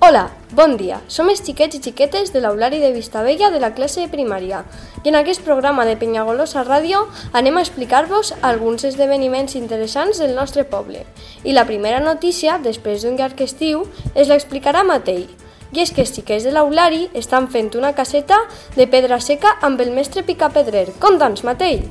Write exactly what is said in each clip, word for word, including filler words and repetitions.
Hola, bon dia. Som els xiquets i xiquetes de l'Aulari de Vistabella de la classe de primària i en aquest programa de Penyagolosa Ràdio anem a explicar-vos alguns esdeveniments interessants del nostre poble. I la primera notícia, després d'un llarg estiu, es l'explicarà Matei. I és que els xiquets de l'Aulari estan fent una caseta de pedra seca amb el mestre Picapedrer. Conta'ns, Matei!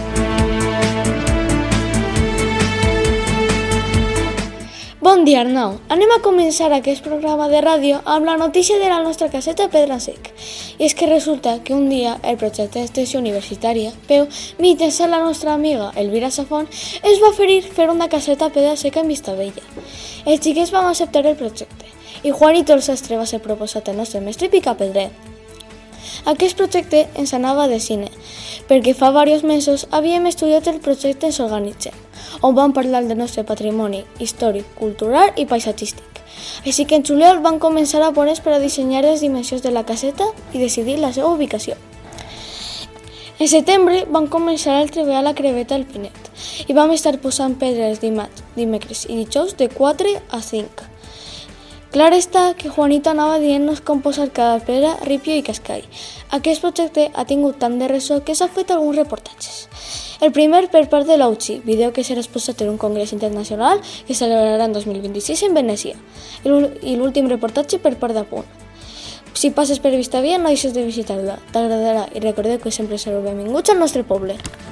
Bon dia, Arnau. Anem a començar aquest programa de ràdio amb la notícia de la nostra caseta de pedra sec. I és que resulta que un dia el projecte d'extensió universitària, P E U, mitjançant la nostra amiga Elvira Safón, es va oferir fer una caseta de pedra seca en Vistabella. Els xiquets vam acceptar el projecte i Juanito el sastre va ser proposat al nostre mestre Picapedrer. Aquest projecte ens anava de cine, perquè fa diversos mesos havíem estudiat el projecte Ens Organitzem, on vam parlar del nostre patrimoni històric, cultural i paisatgístic. Així que en juliol vam començar a poner per a dissenyar les dimensions de la caseta i decidir la seva ubicació. En setembre vam començar a treballar la creveta al Pinet i vam estar posant pedres dimarts, dimecres i dijous de quatre a cinc. Clar està que Juanito anava dient-nos com posar cada pedra, ripio i cascall. Aquest projecte ha tingut tant de ressò que s'ha fet alguns reportatges. El primer per part de l'U C I, vídeo que serà exposat en un congrés internacional que es celebrarà en dos mil vint-i-sis en Venècia, i l'últim reportatge per part d'Apunt. Si passes per Vistabella no deixes de visitar-la, t'agradarà i recordeu que sempre sereu benvinguts al nostre poble.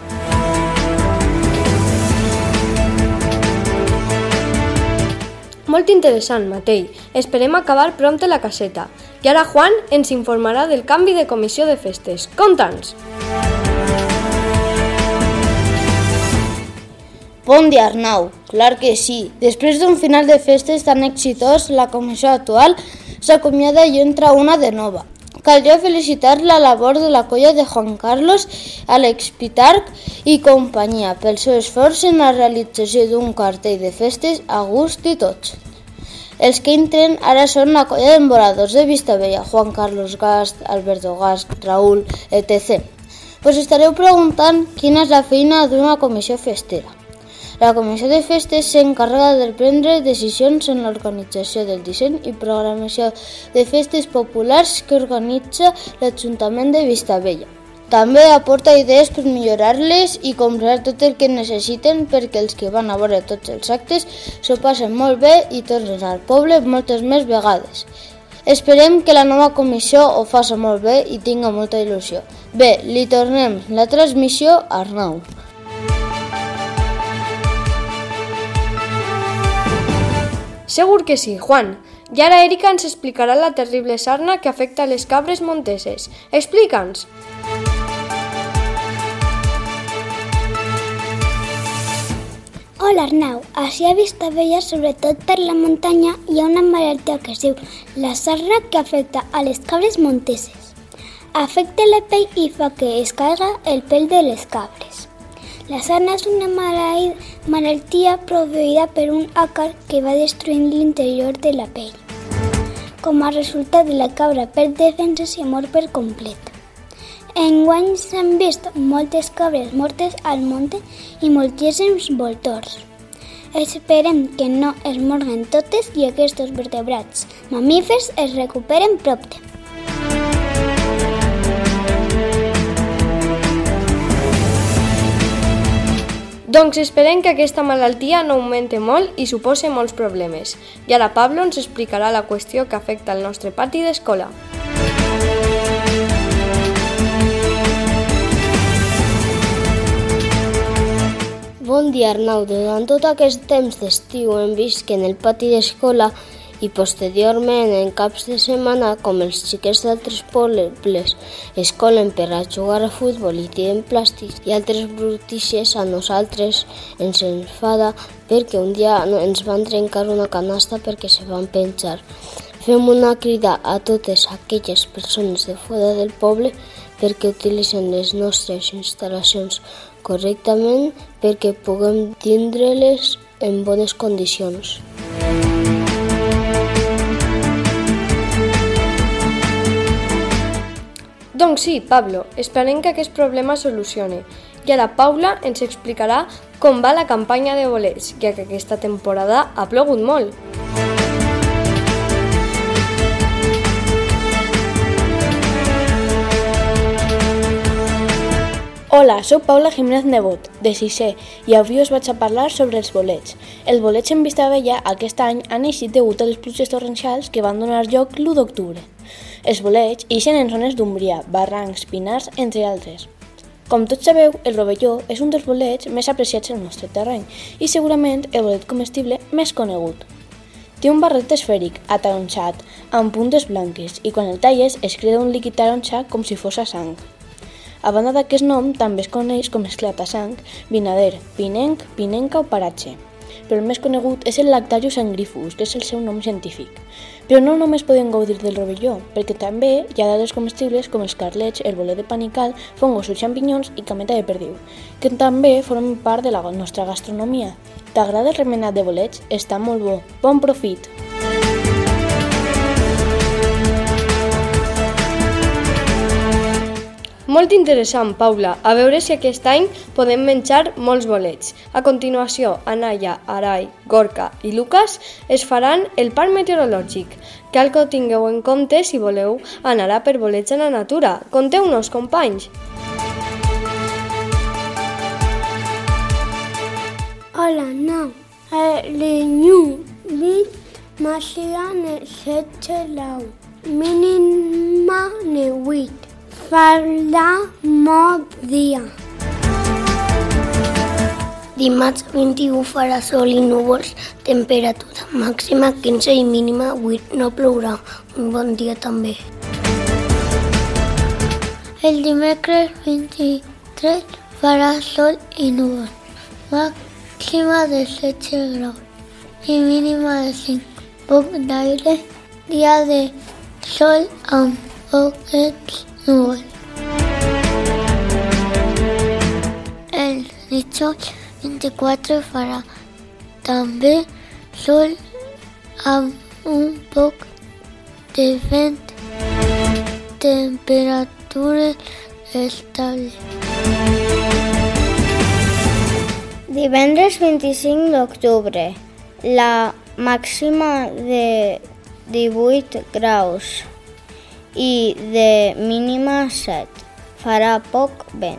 Molt interessant, Matei. Esperem acabar prompte la caseta. I ara Juan ens informarà del canvi de comissió de festes. Conta'ns! Bon dia, Arnau. Clar que sí. Després d'un final de festes tan exitós, la comissió actual s'acomiada i entra una de nova. Caldria felicitar la labor de la colla de Juan Carlos, Àlex Pitarch i companyia pel seu esforç en la realització d'un cartell de festes a gust i tots. Els que entren ara són la colla d'emboradors de Vistabella, Juan Carlos Gast, Alberto Gast, Raúl, etcètera. Us estareu preguntant quina és la feina d'una comissió festera. La comissió de festes s'encarrega de prendre decisions en l'organització del disseny i programació de festes populars que organitza l'Ajuntament de Vistabella. També aporta idees per millorar-les i comprar tot el que necessiten perquè els que van a veure tots els actes s'ho passen molt bé i tornen al poble moltes més vegades. Esperem que la nova comissió ho faci molt bé i tinga molta il·lusió. Bé, li tornem la transmissió a Arnau. Segur que sí, Juan. I ara Erika ens explicarà la terrible sarna que afecta les cabres monteses. Explica'ns! Hola, Arnau. Així a Vistabella, sobretot per la muntanya, hi ha una malaltia que es diu la sarna que afecta a les cabres monteses. Afecta la pell i fa que es caiga el pèl de les cabres. La sarna és una malaltia produïda per un àcar que va destruint l'interior de la pell. Com a resultat, la cabra perd defenses i mor per complet. Enguany s'han vist moltes cabres mortes al monte i moltíssims voltors. Esperem que no es morguen totes i aquests vertebrats mamífers es recuperen prompte. Doncs esperem que aquesta malaltia no augmente molt i suposi molts problemes. I ara Pablo ens explicarà la qüestió que afecta el nostre pati d'escola. Bon dia, Arnau. Durant tot aquest temps d'estiu hem vist que en el pati d'escola i posteriorment en caps de setmana, com els xiquets d'altres pobles es colen per a jugar a futbol i tiren plàstics i altres brutícies, a nosaltres ens enfada perquè un dia ens van trencar una canasta perquè se van penjar. Fem una crida a totes aquelles persones de fora del poble perquè utilitzen les nostres instal·lacions correctament perquè puguem tindre-les en bones condicions. Doncs sí, Pablo, esperem que aquest problema es solucioni. I ara Paula ens explicarà com va la campanya de bolets, ja que aquesta temporada ha plogut molt. Hola, sóc Paula Jiménez Nebot, de sisè, i avui us vaig a parlar sobre els bolets. El boleig en Vistabella aquest any ha eixit degut a les pluges torrencials que van donar lloc l'u d'octubre. Els bolets ixen en zones d'umbria, barrancs, pinars, entre altres. Com tots sabeu, el rovelló és un dels bolets més apreciats al nostre terreny i segurament el bolet comestible més conegut. Té un barret esfèric, ataronjat, amb puntes blanques, i quan el talles es crea un líquid taronja com si fos sang. A banda d'aquest nom, també es coneix com esclatasang, vinader, pinenc, pinenca o paratge. Però el més conegut és el Lactarius sangrifus, que és el seu nom científic. Però no només podem gaudir del rovelló, perquè també hi ha d'altres comestibles com els carlets, el bolet de panical, fongos o xampinyons i cameta de perdiu, que també formen part de la nostra gastronomia. T'agrada el remenat de bolets? Està molt bo. Bon profit! Molt interessant, Paula. A veure si aquest any podem menjar molts bolets. A continuació, Anaya, Arai, Gorka i Lucas es faran el parc meteorològic. Cal que ho tingueu en compte si voleu anar a per bolets a la natura. Conteu-nos, companys! Hola, no. L'enyu lit màxima ne setze lau. Mínima ne vuit. Farà molt dia. Dimarts vint-i-u farà sol i núvols, temperatura màxima quinze i mínima vuit. No plourà, un bon dia també. El dimecres vint-i-tres farà sol i núvols, màxima de setze graus i mínima de cinc. Poc d'aire, dia de sol amb poquets núvols. El dijous vint-i-quatre farà també sol amb un poc de vent, temperatures estables. Divendres vint-i-cinc d'octubre, la màxima de divuit graus i de mínima set. Farà poc vent.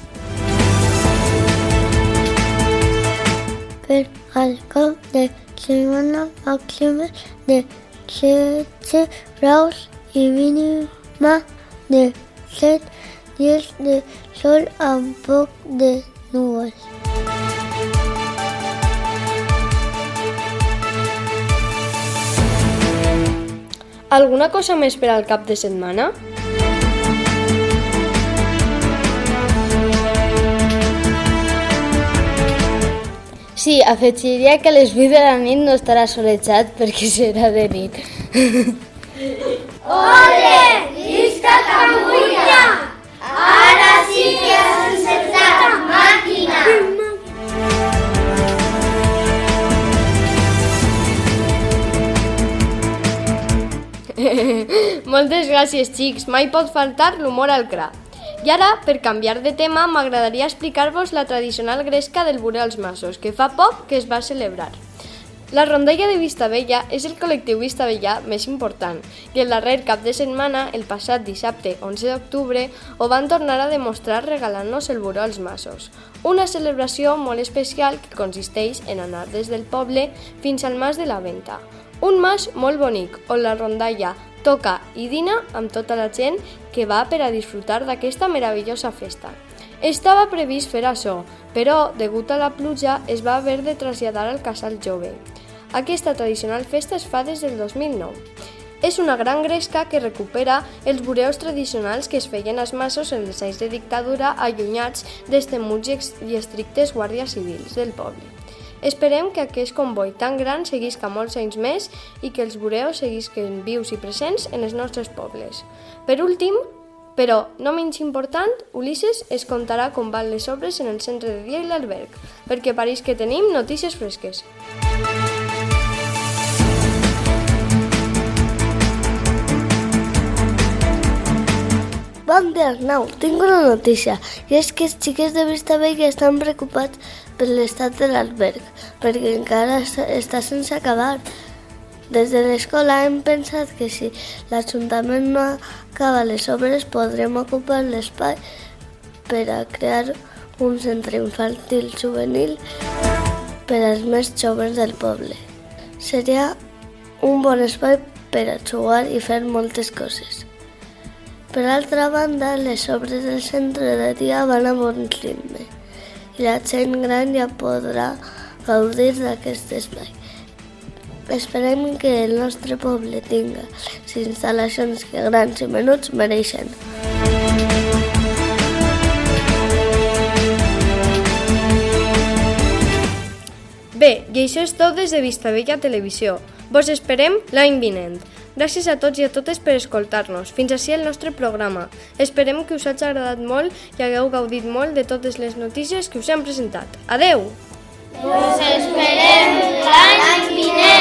Per al cap de setmana màxima de setze graus i mínima de set, dies de sol amb poc de núvols. Alguna cosa més per al cap de setmana? Sí, afegiria que a les vuit de la nit no estarà solejat perquè serà de nit. Ole! Visca Cambunya! Ara sí que has encertat, màquina! Moltes gràcies, xics. Mai pot faltar l'humor al cra. I ara, per canviar de tema, m'agradaria explicar-vos la tradicional gresca del Buró als Masos, que fa poc que es va celebrar. La rondalla de Vistabella és el col·lectiu vistabellà més important i el darrer cap de setmana, el passat dissabte onze d'octubre, ho van tornar a demostrar regalant-nos el Buró als Masos. Una celebració molt especial que consisteix en anar des del poble fins al Mas de la Venta. Un mas molt bonic, on la rondalla toca i dina amb tota la gent que va per a disfrutar d'aquesta meravellosa festa. Estava previst fer això, però, degut a la pluja, es va haver de traslladar al Casal Jove. Aquesta tradicional festa es fa des del dos mil nou. És una gran gresca que recupera els bureus tradicionals que es feien als masos en els anys de dictadura allunyats dels temuts i estrictes guàrdies civils del poble. Esperem que aquest comboi tan gran seguisca molts anys més i que els bureus seguisquen vius i presents en els nostres pobles. Per últim, però no menys important, Ulisses es contarà com van les obres en el centre de dia i l'alberg, perquè pareix que tenim notícies fresques. Bon dia, Arnau. Tinc una notícia, i és que els xiquets de Vistabella estan preocupats per l'estat de l'alberg, perquè encara està sense acabar. Des de l'escola hem pensat que si l'Ajuntament no acaba les obres podrem ocupar l'espai per a crear un centre infantil juvenil per als més joves del poble. Seria un bon espai per a jugar i fer moltes coses. Per altra banda, les obres del centre de dia van a bon ritme i la gent gran ja podrà gaudir d'aquest espai. Esperem que el nostre poble tinga les instal·lacions que grans i menuts mereixen. Bé, i això és tot des de Vistabella Televisió. Vos esperem l'any vinent. Gràcies a tots i a totes per escoltar-nos. Fins ací el nostre programa. Esperem que us hagi agradat molt i hagueu gaudit molt de totes les notícies que us hem presentat. Adeu! Us esperem l'any vinent!